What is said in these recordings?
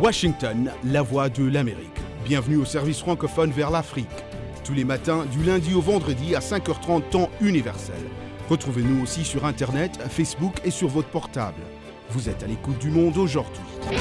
Washington, la voix de l'Amérique. Bienvenue au service francophone vers l'Afrique. Tous les matins, du lundi au vendredi à 5h30 temps universel. Retrouvez-nous aussi sur Internet, Facebook et sur votre portable. Vous êtes à l'écoute du monde aujourd'hui.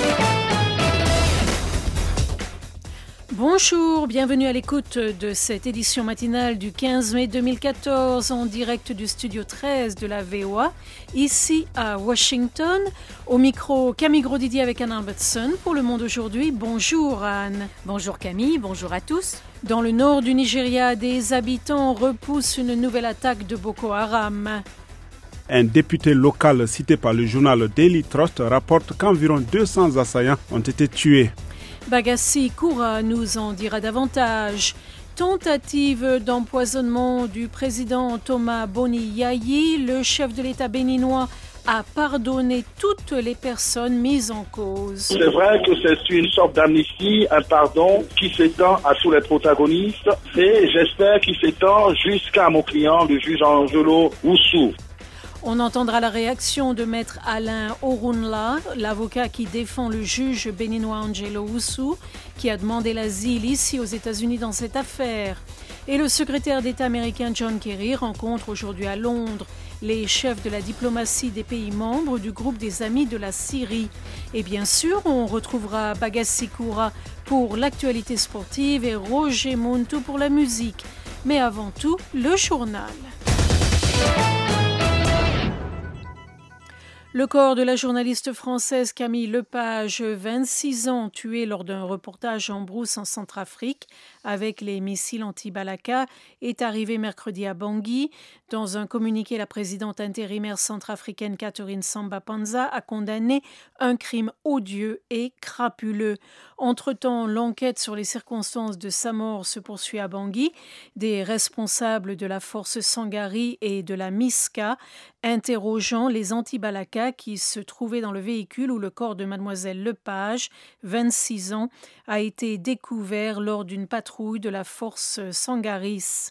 Bonjour, bienvenue à l'écoute de cette édition matinale du 15 mai 2014 en direct du studio 13 de la VOA, ici à Washington. Au micro, Camille Grosdidier avec Anne Robertson pour Le Monde aujourd'hui. Bonjour Anne. Bonjour Camille, bonjour à tous. Dans le nord du Nigeria, des habitants repoussent une nouvelle attaque de Boko Haram. Un député local cité par le journal Daily Trust rapporte qu'environ 200 assaillants ont été tués. Bagassi Koura nous en dira davantage. Tentative d'empoisonnement du président Thomas Boni Yayi, le chef de l'État béninois a pardonné toutes les personnes mises en cause. C'est vrai que c'est une sorte d'amnistie, un pardon qui s'étend à tous les protagonistes et j'espère qu'il s'étend jusqu'à mon client, le juge Angelo Oussou. On entendra la réaction de maître Alain Orunla, l'avocat qui défend le juge béninois Angelo Oussou, qui a demandé l'asile ici aux États-Unis dans cette affaire. Et le secrétaire d'État américain John Kerry rencontre aujourd'hui à Londres les chefs de la diplomatie des pays membres du groupe des Amis de la Syrie. Et bien sûr, on retrouvera Bagassi Koura pour l'actualité sportive et Roger Montou pour la musique. Mais avant tout, le journal. Le corps de la journaliste française Camille Lepage, 26 ans, tuée lors d'un reportage en brousse en Centrafrique avec les missiles anti-Balaka, est arrivé mercredi à Bangui. Dans un communiqué, la présidente intérimaire centrafricaine Catherine Samba Panza a condamné un crime odieux et crapuleux. Entre-temps, l'enquête sur les circonstances de sa mort se poursuit à Bangui. Des responsables de la force Sangari et de la MISCA interrogeant les anti-Balaka qui se trouvaient dans le véhicule où le corps de mademoiselle Lepage, 26 ans, a été découvert lors d'une patrouille de la force Sangaris.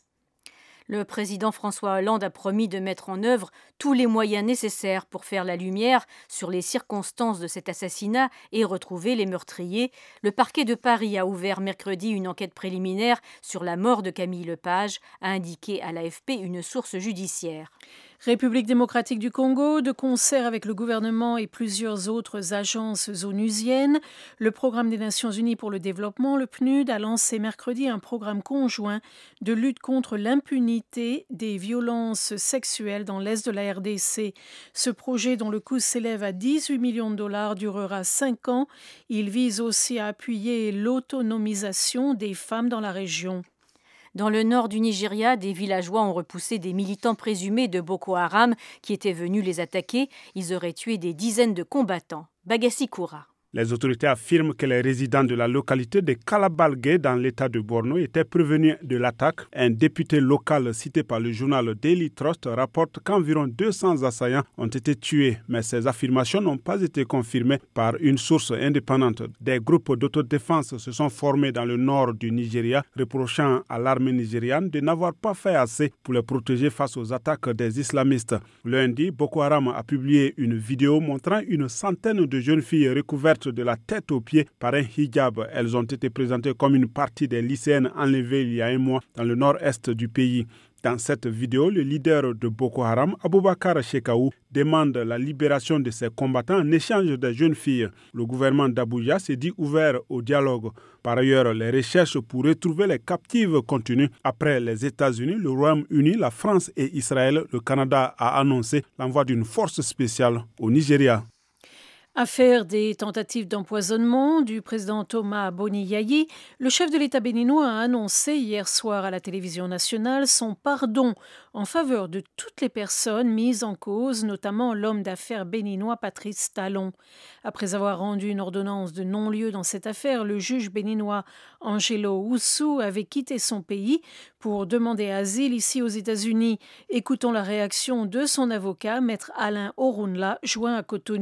Le président François Hollande a promis de mettre en œuvre tous les moyens nécessaires pour faire la lumière sur les circonstances de cet assassinat et retrouver les meurtriers. Le parquet de Paris a ouvert mercredi une enquête préliminaire sur la mort de Camille Lepage, a indiqué à l'AFP une source judiciaire. République démocratique du Congo, de concert avec le gouvernement et plusieurs autres agences onusiennes, le Programme des Nations Unies pour le développement, le PNUD, a lancé mercredi un programme conjoint de lutte contre l'impunité des violences sexuelles dans l'est de la RDC. Ce projet, dont le coût s'élève à 18 millions de dollars, durera 5 ans. Il vise aussi à appuyer l'autonomisation des femmes dans la région. Dans le nord du Nigeria, des villageois ont repoussé des militants présumés de Boko Haram qui étaient venus les attaquer. Ils auraient tué des dizaines de combattants. Bagassi Koura. Les autorités affirment que les résidents de la localité de Kalabalgué dans l'état de Borno étaient prévenus de l'attaque. Un député local cité par le journal Daily Trust rapporte qu'environ 200 assaillants ont été tués, mais ces affirmations n'ont pas été confirmées par une source indépendante. Des groupes d'autodéfense se sont formés dans le nord du Nigeria, reprochant à l'armée nigériane de n'avoir pas fait assez pour les protéger face aux attaques des islamistes. Lundi, Boko Haram a publié une vidéo montrant une centaine de jeunes filles recouvertes de la tête aux pieds par un hijab. Elles ont été présentées comme une partie des lycéennes enlevées il y a un mois dans le nord-est du pays. Dans cette vidéo, le leader de Boko Haram, Aboubakar Shekau, demande la libération de ses combattants en échange des jeunes filles. Le gouvernement d'Abuja s'est dit ouvert au dialogue. Par ailleurs, les recherches pour retrouver les captives continuent. Après les États-Unis, le Royaume-Uni, la France et Israël, le Canada a annoncé l'envoi d'une force spéciale au Nigeria. Affaire des tentatives d'empoisonnement du président Thomas Boni Yayi, le chef de l'État béninois a annoncé hier soir à la télévision nationale son pardon en faveur de toutes les personnes mises en cause, notamment l'homme d'affaires béninois Patrice Talon. Après avoir rendu une ordonnance de non-lieu dans cette affaire, le juge béninois Angelo Oussou avait quitté son pays pour demander asile ici aux États-Unis. Écoutons la réaction de son avocat, maître Alain Orunla, joint à Cotonou.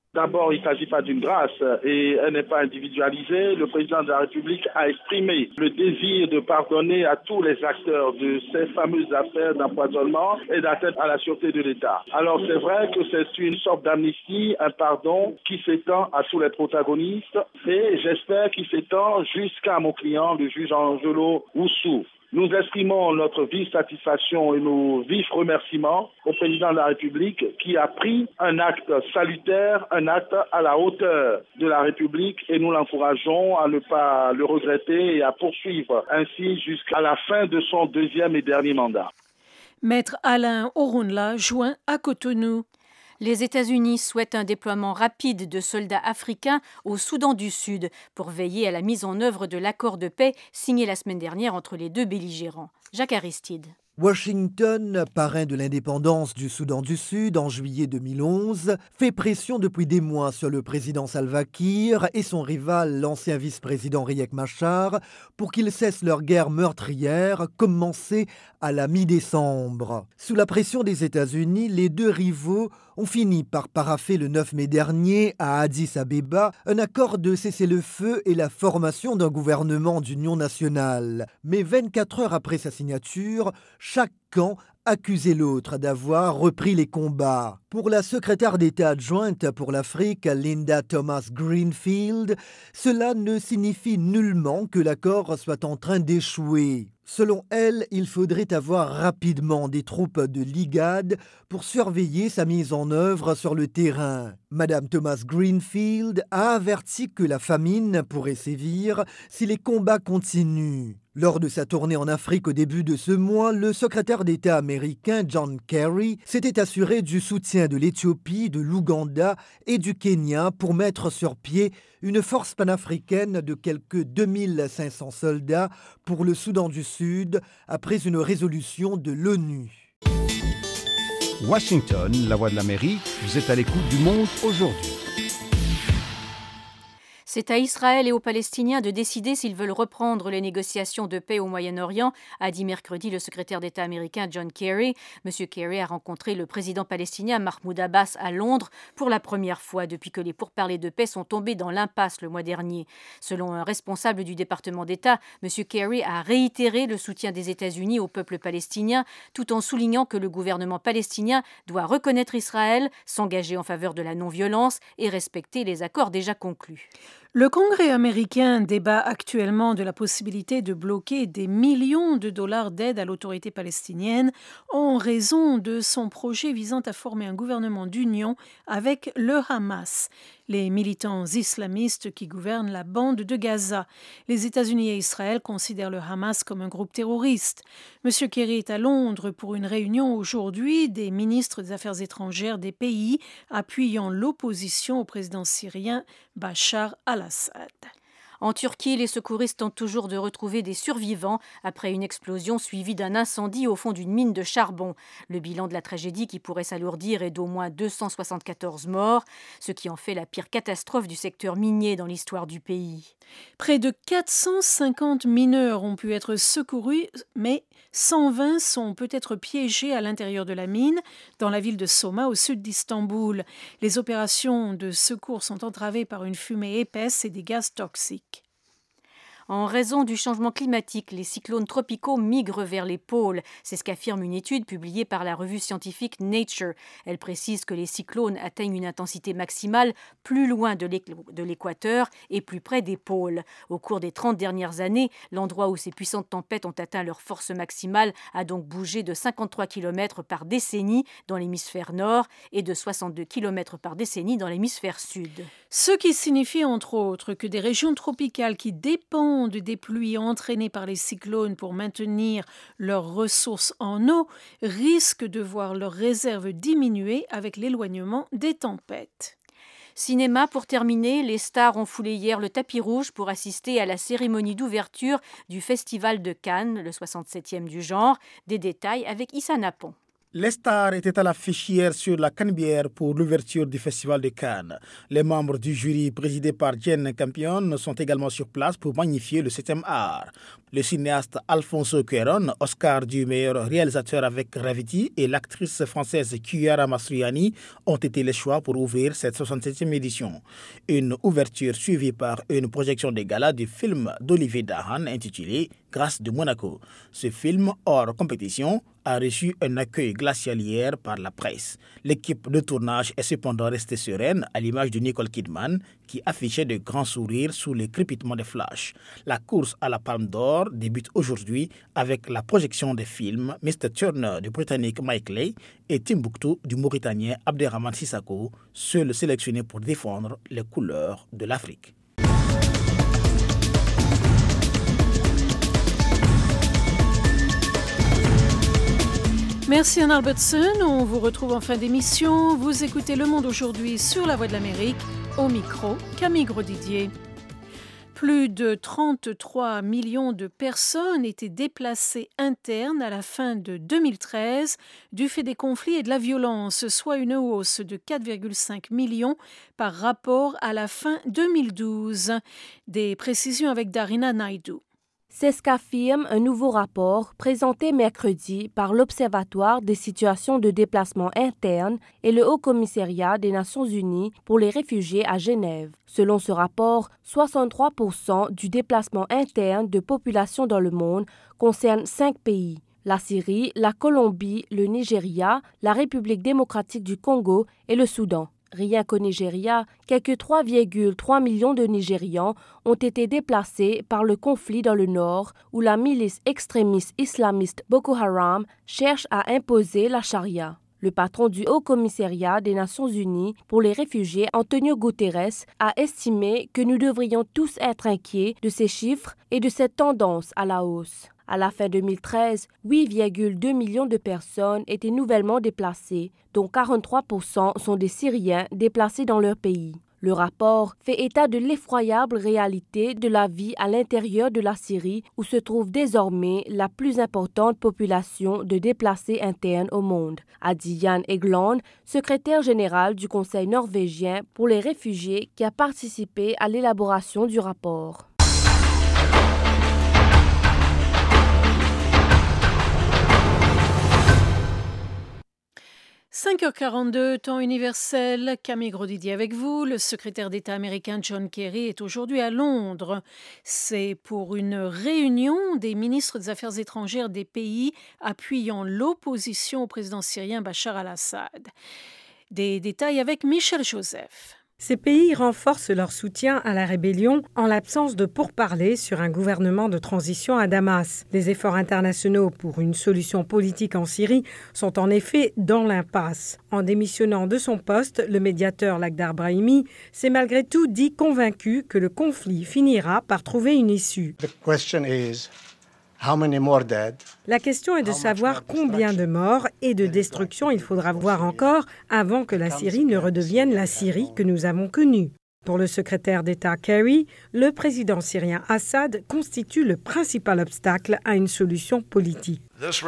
D'abord, il ne s'agit pas d'une grâce et elle n'est pas individualisée. Le président de la République a exprimé le désir de pardonner à tous les acteurs de ces fameuses affaires d'empoisonnement et d'atteinte à la sûreté de l'État. Alors c'est vrai que c'est une sorte d'amnistie, un pardon qui s'étend à tous les protagonistes et j'espère qu'il s'étend jusqu'à mon client, le juge Angelo Oussou. Nous exprimons notre vive satisfaction et nos vifs remerciements au président de la République qui a pris un acte salutaire, un acte à la hauteur de la République et nous l'encourageons à ne pas le regretter et à poursuivre ainsi jusqu'à la fin de son deuxième et dernier mandat. Maître Alain Orunla, joint à Cotonou. Les États-Unis souhaitent un déploiement rapide de soldats africains au Soudan du Sud pour veiller à la mise en œuvre de l'accord de paix signé la semaine dernière entre les deux belligérants. Jacques Aristide. Washington, parrain de l'indépendance du Soudan du Sud en juillet 2011, fait pression depuis des mois sur le président Salva Kiir et son rival, l'ancien vice-président Riek Machar, pour qu'ils cessent leur guerre meurtrière commencée à la mi-décembre. Sous la pression des États-Unis, les deux rivaux ont fini par paraffer le 9 mai dernier à Addis Abeba un accord de cessez-le-feu et la formation d'un gouvernement d'union nationale. Mais 24 heures après sa signature, chaque camp accusait l'autre d'avoir repris les combats. Pour la secrétaire d'État adjointe pour l'Afrique, Linda Thomas-Greenfield, cela ne signifie nullement que l'accord soit en train d'échouer. Selon elle, il faudrait avoir rapidement des troupes de l'IGAD pour surveiller sa mise en œuvre sur le terrain. Madame Thomas-Greenfield a averti que la famine pourrait sévir si les combats continuent. Lors de sa tournée en Afrique au début de ce mois, le secrétaire d'État américain John Kerry s'était assuré du soutien de l'Éthiopie, de l'Ouganda et du Kenya pour mettre sur pied une force panafricaine de quelques 2500 soldats pour le Soudan du Sud après une résolution de l'ONU. Washington, la voix de l'Amérique, vous êtes à l'écoute du Monde aujourd'hui. C'est à Israël et aux Palestiniens de décider s'ils veulent reprendre les négociations de paix au Moyen-Orient, a dit mercredi le secrétaire d'État américain John Kerry. M. Kerry a rencontré le président palestinien Mahmoud Abbas à Londres pour la première fois depuis que les pourparlers de paix sont tombés dans l'impasse le mois dernier. Selon un responsable du département d'État, M. Kerry a réitéré le soutien des États-Unis au peuple palestinien, tout en soulignant que le gouvernement palestinien doit reconnaître Israël, s'engager en faveur de la non-violence et respecter les accords déjà conclus. Le Congrès américain débat actuellement de la possibilité de bloquer des millions de dollars d'aide à l'autorité palestinienne en raison de son projet visant à former un gouvernement d'union avec le Hamas, les militants islamistes qui gouvernent la bande de Gaza. Les États-Unis et Israël considèrent le Hamas comme un groupe terroriste. M. Kerry est à Londres pour une réunion aujourd'hui des ministres des Affaires étrangères des pays appuyant l'opposition au président syrien Bachar al-Assad. En Turquie, les secouristes tentent toujours de retrouver des survivants après une explosion suivie d'un incendie au fond d'une mine de charbon. Le bilan de la tragédie qui pourrait s'alourdir est d'au moins 274 morts, ce qui en fait la pire catastrophe du secteur minier dans l'histoire du pays. Près de 450 mineurs ont pu être secourus, mais 120 sont peut-être piégés à l'intérieur de la mine, dans la ville de Soma, au sud d'Istanbul. Les opérations de secours sont entravées par une fumée épaisse et des gaz toxiques. En raison du changement climatique, les cyclones tropicaux migrent vers les pôles. C'est ce qu'affirme une étude publiée par la revue scientifique Nature. Elle précise que les cyclones atteignent une intensité maximale plus loin de l'équateur et plus près des pôles. Au cours des 30 dernières années, l'endroit où ces puissantes tempêtes ont atteint leur force maximale a donc bougé de 53 km par décennie dans l'hémisphère nord et de 62 km par décennie dans l'hémisphère sud. Ce qui signifie entre autres que des régions tropicales qui dépendent des pluies entraînées par les cyclones pour maintenir leurs ressources en eau risquent de voir leurs réserves diminuer avec l'éloignement des tempêtes. Cinéma, pour terminer, les stars ont foulé hier le tapis rouge pour assister à la cérémonie d'ouverture du Festival de Cannes, le 67e du genre. Des détails avec Issa Napon. Les stars étaient à l'affiche hier sur la Canebière pour l'ouverture du Festival de Cannes. Les membres du jury présidé par Jane Campion sont également sur place pour magnifier le 7e art. Le cinéaste Alfonso Cuarón, Oscar du meilleur réalisateur avec Gravity, et l'actrice française Chiara Mastroianni ont été les choix pour ouvrir cette 67e édition. Une ouverture suivie par une projection des galas du film d'Olivier Dahan intitulé Grâce de Monaco. Ce film, hors compétition, a reçu un accueil glacial hier par la presse. L'équipe de tournage est cependant restée sereine à l'image de Nicole Kidman qui affichait de grands sourires sous les crépitements des flashs. La course à la Palme d'Or débute aujourd'hui avec la projection des films Mr. Turner du Britannique Mike Leigh et Timbuktu du Mauritanien Abderrahmane Sissako, seuls sélectionnés pour défendre les couleurs de l'Afrique. Merci Anne Albertson, on vous retrouve en fin d'émission. Vous écoutez Le Monde aujourd'hui sur La Voix de l'Amérique, au micro Camille Grosdidier. Plus de 33 millions de personnes étaient déplacées internes à la fin de 2013 du fait des conflits et de la violence, soit une hausse de 4,5 millions par rapport à la fin 2012. Des précisions avec Darina Naidoo. C'est ce qu'affirme un nouveau rapport présenté mercredi par l'Observatoire des situations de déplacement interne et le Haut-Commissariat des Nations Unies pour les réfugiés à Genève. Selon ce rapport, 63% du déplacement interne de population dans le monde concerne 5 pays. La Syrie, la Colombie, le Nigeria, la République démocratique du Congo et le Soudan. Rien qu'au Nigeria, quelques 3,3 millions de Nigérians ont été déplacés par le conflit dans le nord où la milice extrémiste islamiste Boko Haram cherche à imposer la charia. Le patron du Haut-Commissariat des Nations Unies pour les réfugiés, Antonio Guterres, a estimé que nous devrions tous être inquiets de ces chiffres et de cette tendance à la hausse. À la fin 2013, 8,2 millions de personnes étaient nouvellement déplacées, dont 43% sont des Syriens déplacés dans leur pays. Le rapport fait état de l'effroyable réalité de la vie à l'intérieur de la Syrie, où se trouve désormais la plus importante population de déplacés internes au monde, a dit Jan Egeland, secrétaire général du Conseil norvégien pour les réfugiés qui a participé à l'élaboration du rapport. 5h42, temps universel, Camille Grosdidier avec vous. Le secrétaire d'État américain John Kerry est aujourd'hui à Londres. C'est pour une réunion des ministres des Affaires étrangères des pays appuyant l'opposition au président syrien Bachar al-Assad. Des détails avec Michel Joseph. Ces pays renforcent leur soutien à la rébellion en l'absence de pourparlers sur un gouvernement de transition à Damas. Les efforts internationaux pour une solution politique en Syrie sont en effet dans l'impasse. En démissionnant de son poste, le médiateur Lakhdar Brahimi s'est malgré tout dit convaincu que le conflit finira par trouver une issue. La question est de savoir combien de morts et de destruction il faudra voir encore avant que la Syrie ne redevienne la Syrie que nous avons connue. Pour le secrétaire d'État Kerry, le président syrien Assad constitue le principal obstacle à une solution politique.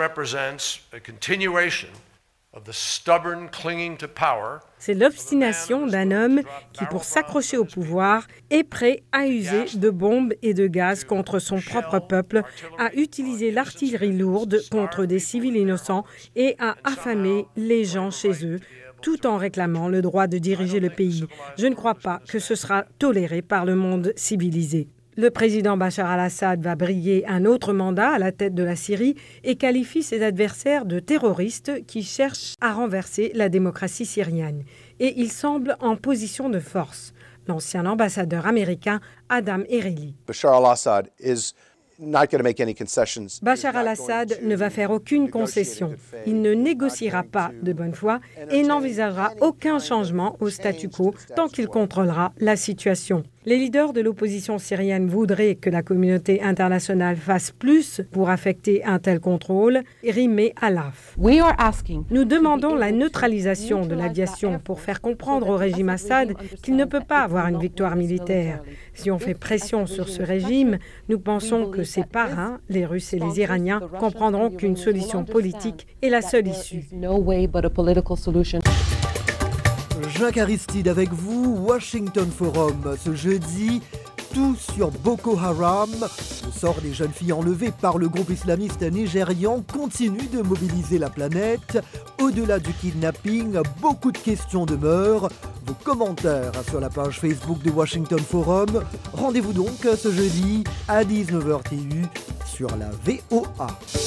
C'est l'obstination d'un homme qui, pour s'accrocher au pouvoir, est prêt à user de bombes et de gaz contre son propre peuple, à utiliser l'artillerie lourde contre des civils innocents et à affamer les gens chez eux, tout en réclamant le droit de diriger le pays. Je ne crois pas que ce sera toléré par le monde civilisé. Le président Bachar al-Assad va briguer un autre mandat à la tête de la Syrie et qualifie ses adversaires de terroristes qui cherchent à renverser la démocratie syrienne. Et il semble en position de force. L'ancien ambassadeur américain Adam Ereli. Bachar al-Assad ne va faire aucune concession. Il ne négociera pas de bonne foi et n'envisagera aucun changement au statu quo tant qu'il contrôlera la situation. Les leaders de l'opposition syrienne voudraient que la communauté internationale fasse plus pour affecter un tel contrôle, Rimé Alaf. Nous demandons la neutralisation de l'aviation pour faire comprendre au régime Assad qu'il ne peut pas avoir une victoire militaire. Si on fait pression sur ce régime, nous pensons que ses parrains, les Russes et les Iraniens, comprendront qu'une solution politique est la seule issue. Jacques Aristide avec vous, Washington Forum, ce jeudi, tout sur Boko Haram. Le sort des jeunes filles enlevées par le groupe islamiste nigérian continue de mobiliser la planète. Au-delà du kidnapping, beaucoup de questions demeurent. Vos commentaires sur la page Facebook de Washington Forum. Rendez-vous donc ce jeudi à 19h TU sur la VOA.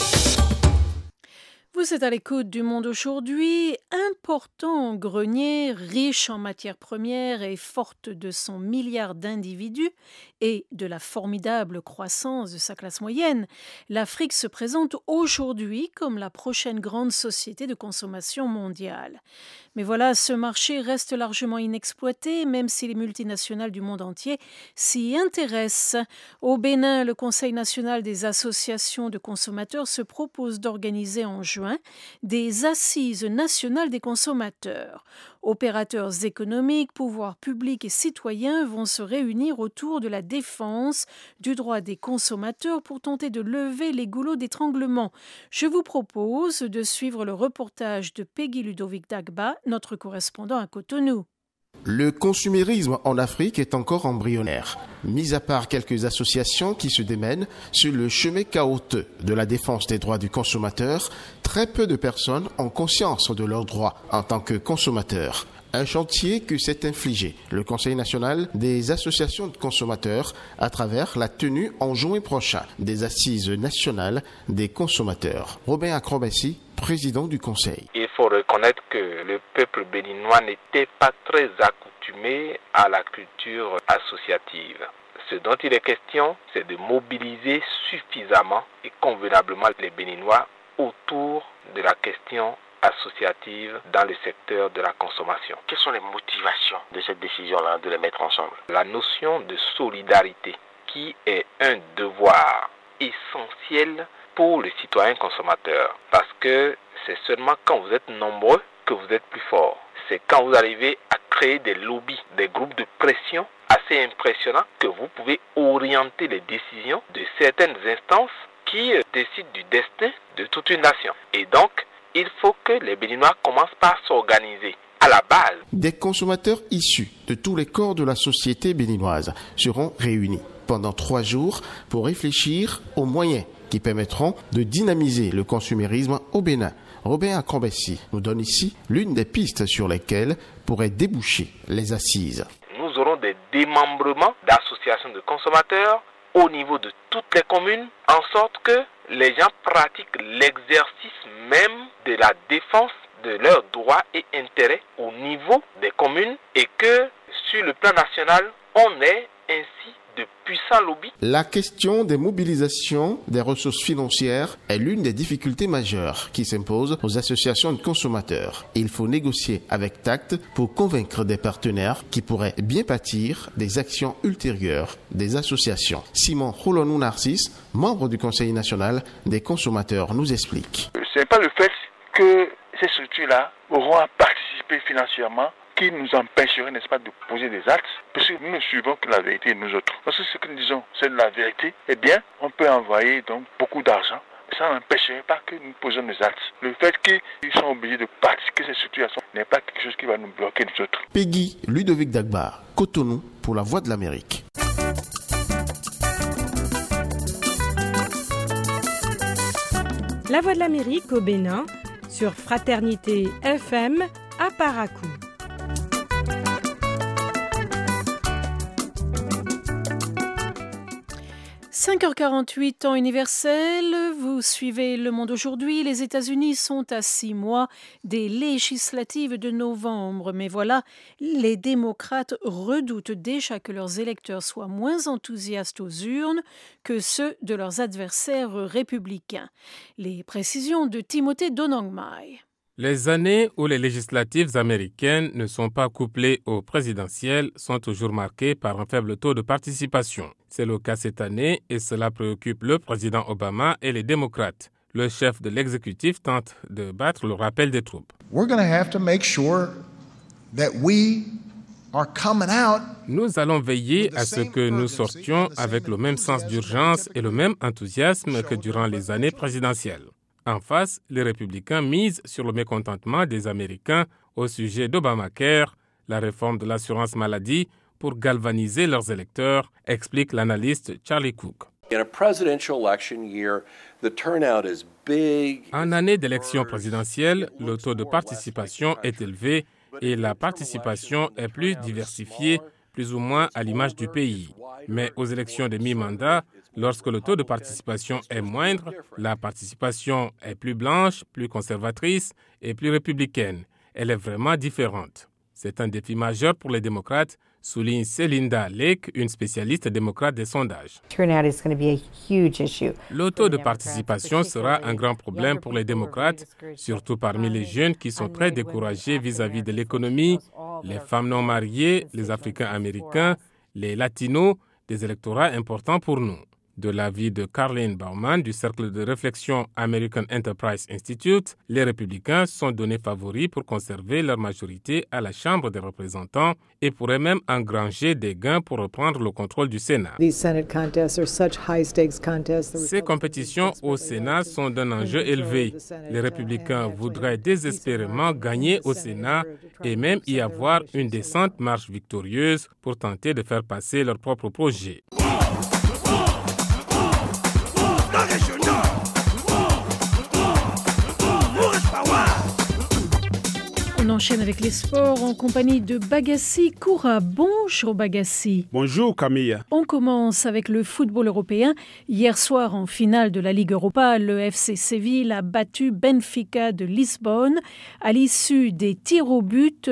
Vous êtes à l'écoute du Monde aujourd'hui, important grenier, riche en matières premières et forte de son milliard d'individus et de la formidable croissance de sa classe moyenne. L'Afrique se présente aujourd'hui comme la prochaine grande société de consommation mondiale. Mais voilà, ce marché reste largement inexploité, même si les multinationales du monde entier s'y intéressent. Au Bénin, le Conseil national des associations de consommateurs se propose d'organiser en juin des assises nationales des consommateurs. Opérateurs économiques, pouvoirs publics et citoyens vont se réunir autour de la défense du droit des consommateurs pour tenter de lever les goulots d'étranglement. Je vous propose de suivre le reportage de Peggy Ludovic Dagba, notre correspondant à Cotonou. Le consumérisme en Afrique est encore embryonnaire. Mis à part quelques associations qui se démènent sur le chemin chaotique de la défense des droits du consommateur, très peu de personnes ont conscience de leurs droits en tant que consommateurs. Un chantier que s'est infligé le Conseil national des associations de consommateurs à travers la tenue en juin prochain des assises nationales des consommateurs. Robin Akrobessi, président du Conseil. Il faut reconnaître que le peuple béninois n'était pas très accoutumé à la culture associative. Ce dont il est question, c'est de mobiliser suffisamment et convenablement les Béninois autour de la question associative dans le secteur de la consommation. Quelles sont les motivations de cette décision-là, de les mettre ensemble? La notion de solidarité, qui est un devoir essentiel pour le citoyen consommateur, parce que c'est seulement quand vous êtes nombreux que vous êtes plus fort. C'est quand vous arrivez à créer des lobbies, des groupes de pression assez impressionnants que vous pouvez orienter les décisions de certaines instances qui décident du destin de toute une nation. Et donc, il faut que les Béninois commencent par s'organiser à la base. Des consommateurs issus de tous les corps de la société béninoise seront réunis pendant 3 jours pour réfléchir aux moyens qui permettront de dynamiser le consumérisme au Bénin. Robin Akrobessi nous donne ici l'une des pistes sur lesquelles pourraient déboucher les assises. Nous aurons des démembrements d'associations de consommateurs au niveau de toutes les communes, en sorte que les gens pratiquent l'exercice même de la défense de leurs droits et intérêts au niveau des communes et que sur le plan national, on ait ainsi de puissants lobbies. La question des mobilisations des ressources financières est l'une des difficultés majeures qui s'imposent aux associations de consommateurs. Il faut négocier avec tact pour convaincre des partenaires qui pourraient bien pâtir des actions ultérieures des associations. Simon Roulonou Narcisse, membre du Conseil national des consommateurs, nous explique. Ce n'est pas le fait que ces structures-là auront à participer financièrement qui nous empêcherait, n'est-ce pas, de poser des actes, parce que nous ne suivons que la vérité, nous autres. Parce que ce que nous disons, c'est de la vérité, eh bien, on peut envoyer donc beaucoup d'argent, mais ça n'empêcherait pas que nous posions des actes. Le fait qu'ils sont obligés de pratiquer ces situations n'est pas quelque chose qui va nous bloquer, nous autres. Peggy Ludovic Dagba, Cotonou, pour la Voix de l'Amérique. La Voix de l'Amérique au Bénin, sur Fraternité FM à Parakou. 5h48, temps universel, vous suivez Le Monde aujourd'hui. Les États-Unis sont à 6 mois des législatives de novembre. Mais voilà, les démocrates redoutent déjà que leurs électeurs soient moins enthousiastes aux urnes que ceux de leurs adversaires républicains. Les précisions de Timothée Donangmai. Les années où les législatives américaines ne sont pas couplées aux présidentielles sont toujours marquées par un faible taux de participation. C'est le cas cette année et cela préoccupe le président Obama et les démocrates. Le chef de l'exécutif tente de battre le rappel des troupes. Nous allons veiller à ce que nous sortions avec le même sens d'urgence et le même enthousiasme que durant les années présidentielles. En face, les républicains misent sur le mécontentement des Américains au sujet d'Obamacare, la réforme de l'assurance maladie, pour galvaniser leurs électeurs, explique l'analyste Charlie Cook. En année d'élection présidentielle, le taux de participation est élevé et la participation est plus diversifiée, plus ou moins à l'image du pays. Mais aux élections de mi-mandat, lorsque le taux de participation est moindre, la participation est plus blanche, plus conservatrice et plus républicaine. Elle est vraiment différente. C'est un défi majeur pour les démocrates, souligne Celinda Lake, une spécialiste démocrate des sondages. Le taux de participation sera un grand problème pour les démocrates, surtout parmi les jeunes qui sont très découragés vis-à-vis de l'économie, les femmes non mariées, les Africains-Américains, les Latinos, des électorats importants pour nous. De l'avis de Caroline Baumann du Cercle de réflexion American Enterprise Institute, les républicains sont donnés favoris pour conserver leur majorité à la Chambre des représentants et pourraient même engranger des gains pour reprendre le contrôle du Sénat. Ces compétitions au Sénat sont d'un enjeu élevé. Les républicains voudraient désespérément gagner au Sénat et même y avoir une décente marche victorieuse pour tenter de faire passer leur propre projet. On enchaîne avec les sports en compagnie de Bagassi Koura. Bonjour Bagassi. Bonjour Camille. On commence avec le football européen. Hier soir, en finale de la Ligue Europa, le FC Séville a battu Benfica de Lisbonne à l'issue des tirs au but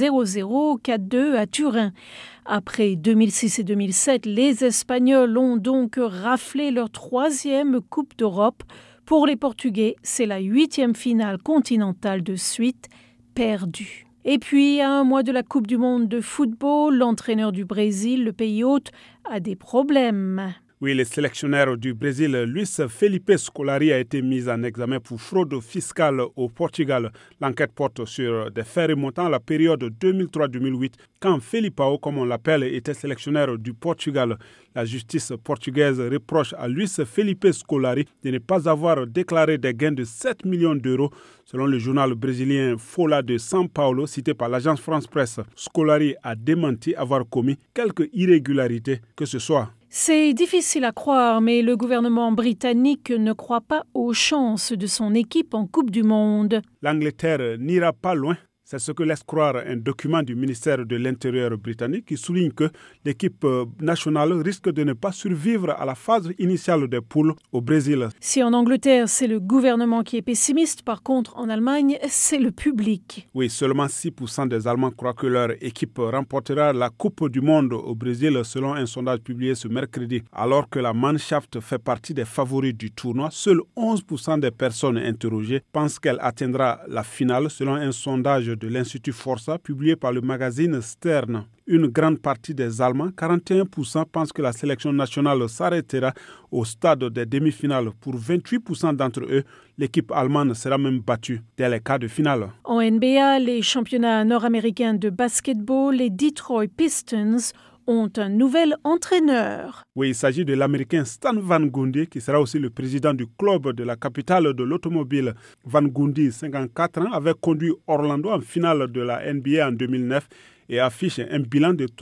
0-0, 4-2 à Turin. Après 2006 et 2007, les Espagnols ont donc raflé leur 3e Coupe d'Europe. Pour les Portugais, c'est la 8e finale continentale de suite perdue. Et puis, à un mois de la Coupe du monde de football, l'entraîneur du Brésil, le pays hôte, a des problèmes. Oui, le sélectionneur du Brésil, Luis Felipe Scolari, a été mis en examen pour fraude fiscale au Portugal. L'enquête porte sur des faits remontant à la période 2003-2008, quand Felipao, comme on l'appelle, était sélectionneur du Portugal. La justice portugaise reproche à Luis Felipe Scolari de ne pas avoir déclaré des gains de 7 millions d'euros, selon le journal brésilien Folha de São Paulo, cité par l'agence France Presse. Scolari a démenti avoir commis quelques irrégularités que ce soit. C'est difficile à croire, mais le gouvernement britannique ne croit pas aux chances de son équipe en Coupe du Monde. L'Angleterre n'ira pas loin. C'est ce que laisse croire un document du ministère de l'Intérieur britannique qui souligne que l'équipe nationale risque de ne pas survivre à la phase initiale des poules au Brésil. Si en Angleterre, c'est le gouvernement qui est pessimiste, par contre, en Allemagne, c'est le public. Oui, seulement 6% des Allemands croient que leur équipe remportera la Coupe du Monde au Brésil, selon un sondage publié ce mercredi. Alors que la Mannschaft fait partie des favoris du tournoi, seuls 11% des personnes interrogées pensent qu'elle atteindra la finale, selon un sondage de l'Institut Forza, publié par le magazine Stern. Une grande partie des Allemands, 41%, pensent que la sélection nationale s'arrêtera au stade des demi-finales. Pour 28% d'entre eux, l'équipe allemande sera même battue dès les quarts de finale. En NBA, les championnats nord-américains de basketball, les Detroit Pistons ont un nouvel entraîneur. Oui, il s'agit de l'Américain Stan Van Gundy, qui sera aussi le président du club de la capitale de l'automobile. Van Gundy, 54 ans, avait conduit Orlando en finale de la NBA en 2009 et affiche un bilan de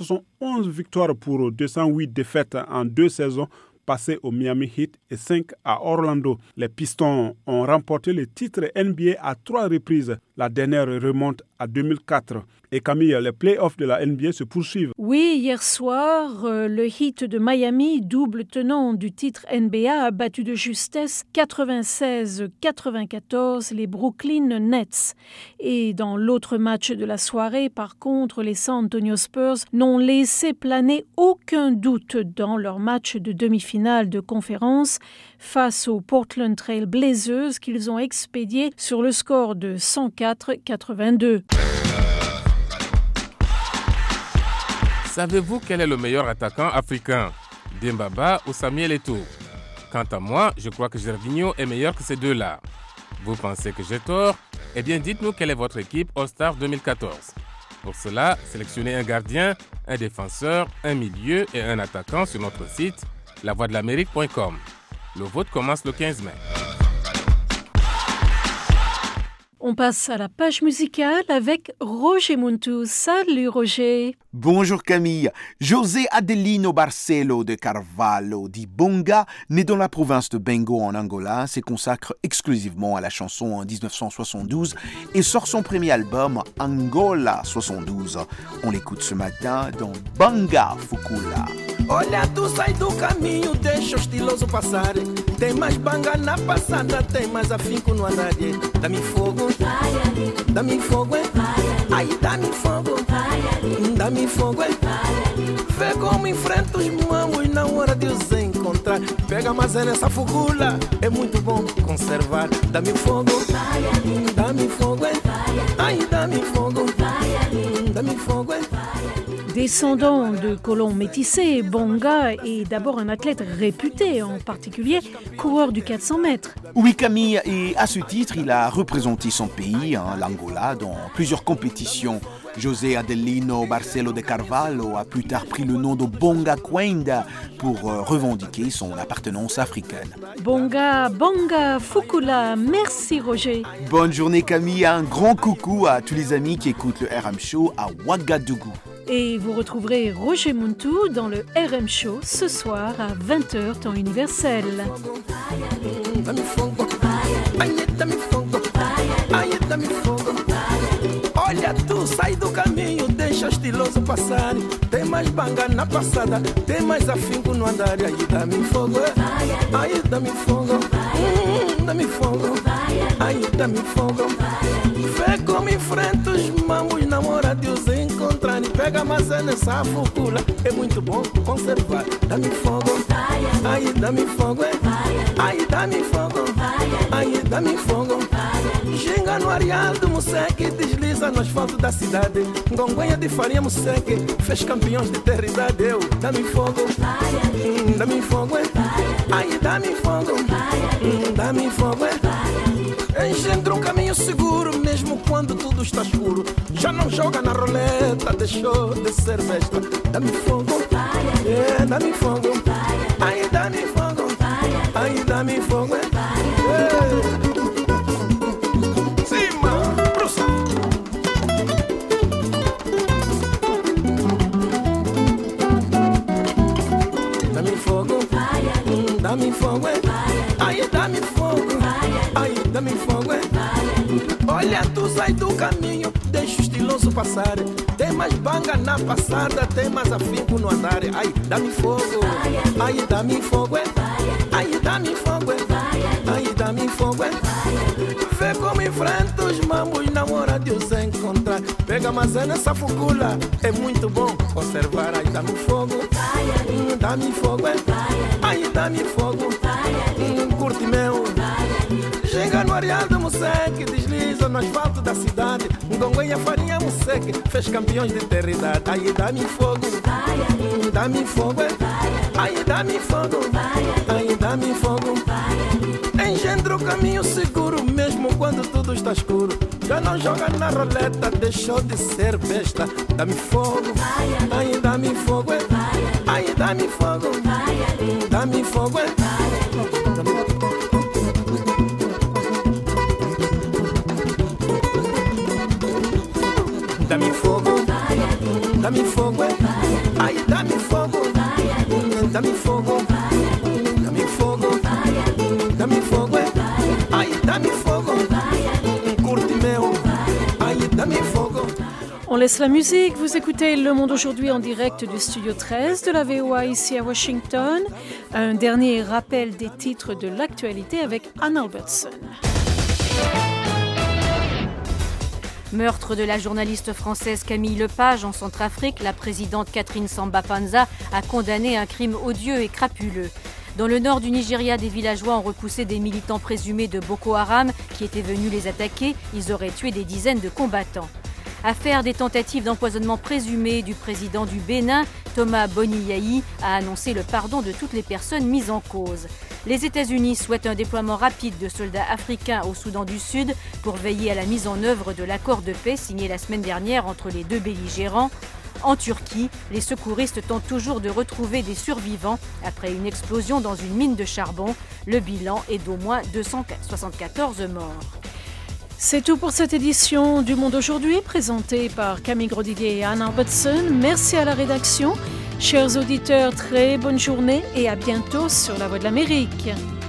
371 victoires pour 208 défaites en 2 saisons passées au Miami Heat et 5 à Orlando. Les Pistons ont remporté le titre NBA à 3 reprises. La dernière remonte à 2004. Et Camille, les playoffs de la NBA se poursuivent. Oui, hier soir, le Heat de Miami, double tenant du titre NBA, a battu de justesse 96-94 les Brooklyn Nets. Et dans l'autre match de la soirée, par contre, les San Antonio Spurs n'ont laissé planer aucun doute dans leur match de demi-finale de conférence face aux Portland Trail Blazers qu'ils ont expédié sur le score de 104-82. Savez-vous quel est le meilleur attaquant africain, Dembaba ou Samuel Eto'o? Quant à moi, je crois que Gervinho est meilleur que ces deux-là. Vous pensez que j'ai tort? Eh bien, dites-nous quelle est votre équipe All-Star 2014. Pour cela, sélectionnez un gardien, un défenseur, un milieu et un attaquant sur notre site lavoixdelamérique.com. Le vote commence le 15 mai. On passe à la page musicale avec Roger Muntu. Salut Roger. Bonjour Camille. José Adelino Barcelo de Carvalho di Bonga, né dans la province de Bengo en Angola, se consacre exclusivement à la chanson en 1972 et sort son premier album Angola 72. On l'écoute ce matin dans Banga Fukula. Olha, tu sai do caminho, deixa o estiloso passar. Tem mais banga na passada, tem mais afinco no andar. Dá-me fogo, dá-me fogo, ai, dá-me fogo, dá-me fogo. Vê como enfrenta os mamos na hora de os encontrar. Pega mais nessa fugula, é muito bom conservar. Dá-me fogo, dá-me fogo, ai, dá-me fogo, dá-me fogo. Descendant de colons métissés, Bonga est d'abord un athlète réputé, en particulier coureur du 400 mètres. Oui Camille, et à ce titre, il a représenté son pays, l'Angola, dans plusieurs compétitions. José Adelino Barcelo de Carvalho a plus tard pris le nom de Bonga Kwenda pour revendiquer son appartenance africaine. Bonga, Banga, Fukula, merci Roger. Bonne journée Camille, un grand coucou à tous les amis qui écoutent le RM Show à Ouagadougou. Et vous retrouverez Roger Muntu dans le RM Show ce soir à 20h temps universel. Olha, tu sai do caminho, deixa o estiloso passar. Tem mais banga na passada, tem mais afinco no andar. Aí dá-me fogo, aí dá-me fogo, dá-me fogo, aí dá-me fogo. Vê como enfrenta os mamos na hora de os encontrar. Pega mais nessa focula, é muito bom conservar. Dá-me fogo, aí dá-me fogo, aí dá-me fogo, aí dá-me fogo. Ginga no areal do Moseque, desliza no asfalto da cidade. Gongonha de farinha Moseque, fez campeões de terra e idade. Eu, dá-me fogo, dá-me fogo, aí dá-me fogo, dá-me fogo. Engendra um caminho seguro, mesmo quando tudo está escuro. Já não joga na roleta, deixou de ser besta. Dá-me fogo, dá-me fogo, aí dá-me fogo, aí dá-me fogo. Dá-me fogo, aí dá-me fogo, aí dá-me fogo. Olha, tu sai do caminho, deixa o estiloso passar. Tem mais banga na passada, tem mais afinco no andar. Aí dá-me fogo, aí dá-me fogo, aí dá-me fogo, aí dá-me fogo. Vê como enfrenta os mamos na hora de os encontrar. Pega mais nessa fugula, é muito bom conservar. Aí dá-me fogo, dá-me fogo, aí dá-me fogo, curte meu. Chega no areal do Moseque, desliza no asfalto da cidade. Gongonha farinha Moseque, fez campeões de terra e idade. Aí dá-me fogo, dá-me fogo, aí dá-me fogo, aí dá-me fogo. Engendra o caminho seguro, mesmo quando tudo está escuro. Já não joga na roleta, deixou de ser besta. Dá-me fogo, aí dá-me fogo, aí dá-me fogo, dá-me fogo. Dá-me fogo, dá-me fogo, aí dá-me fogo, dá-me fogo, dá-me fogo, dá-me fogo, aí dá-me fogo, curte meu, aí dá-me fogo. laisse la musique. Vous écoutez Le Monde aujourd'hui en direct du studio 13 de la VOA ici à Washington. Un dernier rappel des titres de l'actualité avec Anne Albertson. Meurtre de la journaliste française Camille Lepage en Centrafrique, la présidente Catherine Samba-Panza a condamné un crime odieux et crapuleux. Dans le nord du Nigeria, des villageois ont repoussé des militants présumés de Boko Haram qui étaient venus les attaquer. Ils auraient tué des dizaines de combattants. Affaire des tentatives d'empoisonnement présumées du président du Bénin, Thomas Boniyayi a annoncé le pardon de toutes les personnes mises en cause. Les États-Unis souhaitent un déploiement rapide de soldats africains au Soudan du Sud pour veiller à la mise en œuvre de l'accord de paix signé la semaine dernière entre les deux belligérants. En Turquie, les secouristes tentent toujours de retrouver des survivants après une explosion dans une mine de charbon. Le bilan est d'au moins 274 morts. C'est tout pour cette édition du Monde aujourd'hui, présentée par Camille Grosdidier et Anne Albertson. Merci à la rédaction. Chers auditeurs, très bonne journée et à bientôt sur La Voix de l'Amérique.